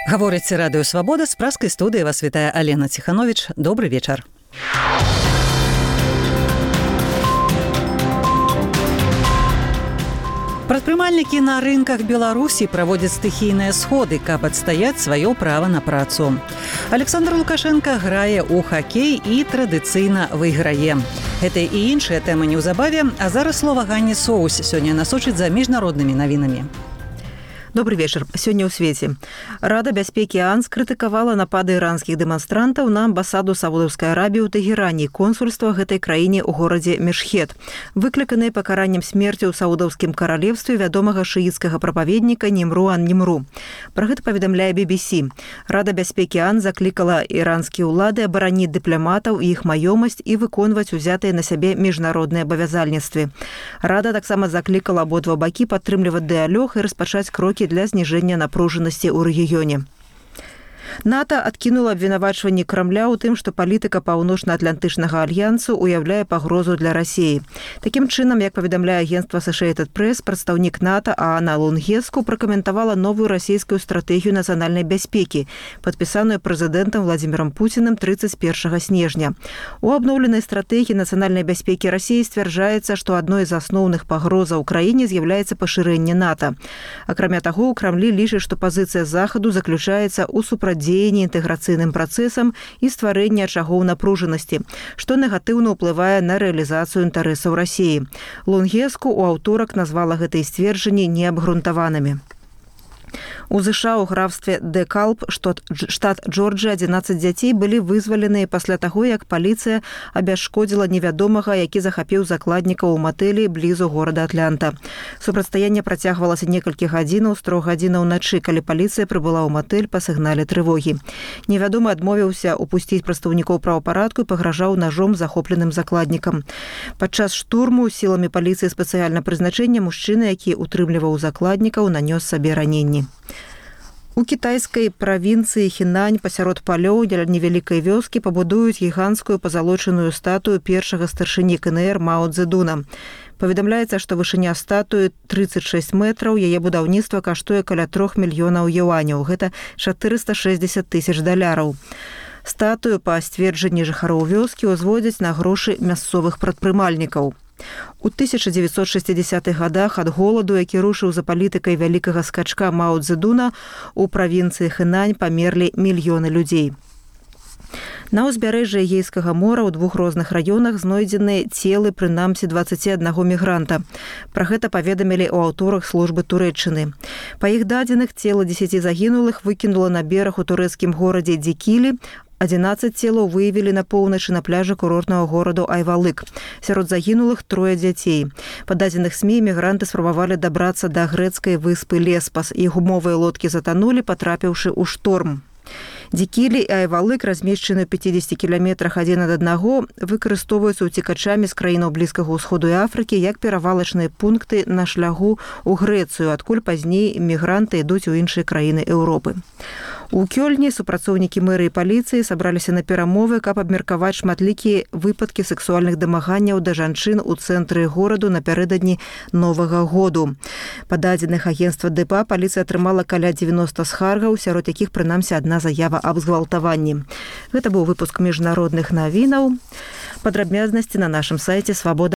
Гаворыць радыё «Свабода», з праскай студыі вас вітае Алена Ціхановіч. Добры вечар. Прадпрымальнікі на рынках Беларусі праводзяць стыхійныя сходы, каб адстаяць сваё права на працу. Александр Лукашенко грае ў хакей і традыцыйна выйграе. Гэта і іншыя тэмы неўзабаве, а зараз слова Ганне Соус сёння насочыць за міжнароднымі навінамі. Добрый вечер. Сегодня у свете. Рада бяспекі ААН скрытыкавала напады іранскіх дэманстрантаў на амбасаду Саудаўскай Арабіі ў Тэгеране і консульства гэтай краіне ў горадзе Мешхед, выкліканыя пакараннем смерці ў Саудаўскім каралевстве вядомага шыіцкага прапаведніка Нимру ан-Нимру. Пра гэта паведамляе BBC. Рада бяспекі ААН заклікала іранскія ўлады абараніць дыпламатаў і іх маёмасць і выконваць узятыя на сябе міжнародныя абавязальніцтвы. Рада таксама заклікала абодва бакі падтрымліваць дыялог і распачаць крокі для зніжэння напружанасці ў рэгіёне. НАТО адкінула абвінавачванні Крамля ў тым, што палітыка Паўночна-Атлантычнага альянсу уяўляе пагрозу для Расіі. Такім чынам, як паведамляе агенцтва Associated Press, прадстаўнік НАТО Аана Лунгеску пракаментавала новую расійскую стратэгію нацыянальнай бяспекі, падпісаную прэзідэнтам Владзімірам Пуцінам 31 снежня. У абноўленай стратэгіі нацыянальнай бяспекі Расіі сцвярджаецца, што адной з асноўных пагрозаў краіне з'яўляецца пашырэнне НАТО. Акрамя таго, у Крамлі лічаць, што пазіцыя захаду заключаецца ў супрацьдзеянні інтэграцыйным працэсам і стварэння ачагоў напружанасці, што негатыўна ўплывае на рэалізацыю інтарэсаў Расіі. Лунгеску ў аўторак назвала гэтыя сцверджанні неабгрунтаванымі. У ЗША ў графстве Декалб, штат Джорджыя, 11 дзяцей былі вызваленыя пасля таго, як паліцыя абясшкодзіла невядомага, які захапіў закладнікаў у матэлі блізу горада Атланта. Супрацьстаянне працягвалася некалькі гадзінаў з 3 гадзінаў начы, калі паліцыя прыбыла ў матэль па сігнале трывогі. Невядомы адмовіўся упусціць прадстаўнікоў правапарадку і пагражаў нажом захопленым закладнікам. Падчас штурму сіламі паліцыі спецыяльна прызначэння мужчына, які утрымліваў закладнікаў, нанёс сабе раненні. У кітайскай правінцыі Хінань пасярод палёў дзеля невялікай вёскі пабудуюць гіганцкую пазалочаную статую першага старшыні КНР Мао Цзэдуна. Паведамляецца, што вышыня статуі 36 метраў, яе будаўніцтва каштуе каля 3 мільёнаў юаняў, гэта 460 тысяч даляраў. Статую, па сцверджанні жыхароў вёскі, узводзяць на грошы мясцовых прадпрымальнікаў. У 1960-х гадах ад голаду, які рушыў за палітыкай вялікага скачка Мао Цзэдуна, у правінцыі Хінань памерлі мільёны людзей. На ўзбярэжжы Эгейскага мора ў двух розных раёнах знойдзены целы прынамсі 21 мігранта. Пра гэта паведамілі ў аўторак службы Турэччыны. Па іх дадзеных, цела 10 загінулых выкінула на бераг у турэцкім горадзе Дикили. 11 целаў выявілі на поўначы на пляжы курортнага гораду Айвалык. Сярод загінулых 3 дзяцей. Па дадзеных СМІ мігранты спрабавалі дабрацца да грэцкай выспы Леспас. Іх гумовыя лодкі затанулі, патрапіўшы ў шторм. Дикили і Айвалык, размешчаны ў 50 кіламетрах адзін ад аднаго, выкарыстоўваюцца ўцекачамі з краінаў Блізкага ўсходу і Афрыкі як перавалачныя пункты на шляху ў Грэцыю, адкуль пазней мігранты ідуць у іншыя краіны Еўропы. У Кёльні супрацоўнікі мэрыі і паліцыі сабраліся на перамовы, каб абмеркаваць шматлікія выпадкі сексуальных дамаганняў да жанчын у цэнтры гораду напярэдадні Новага году. Па дадзеных агенцтва ДПА паліцыя атрымала каля 90 скаргаў, сярод якіх прынамсі адна заява аб згвалтаванні. Гэта быў выпуск міжнародных навінаў. Падрабязнасці на нашым сайце «Свабода».